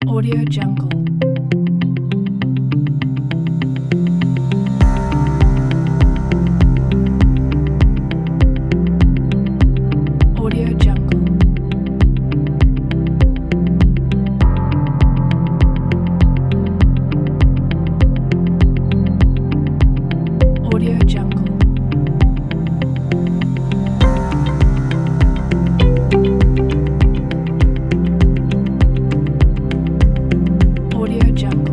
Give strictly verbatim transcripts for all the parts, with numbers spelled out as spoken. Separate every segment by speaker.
Speaker 1: Audio Jungle. Audio Jungle. Audio Jungle. Audio Jungle.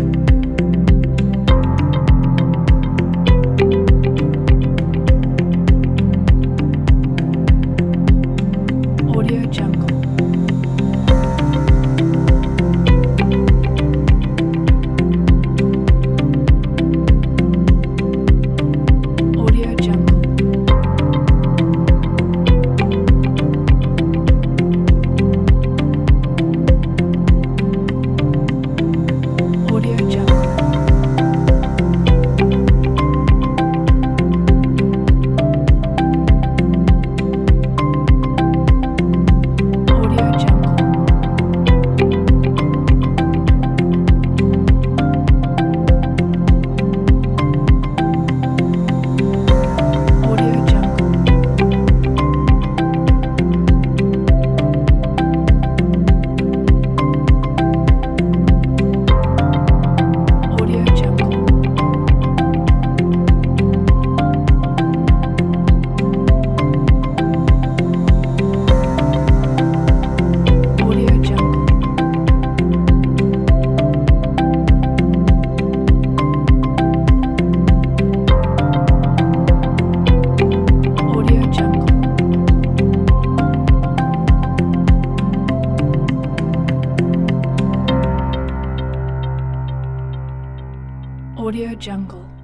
Speaker 1: Audio Jungle. Audio Jungle. Audio Jungle. Audio Jungle. Audio Jungle. Audio Jungle. Audio Jungle. Audio Jungle. Audio Jungle.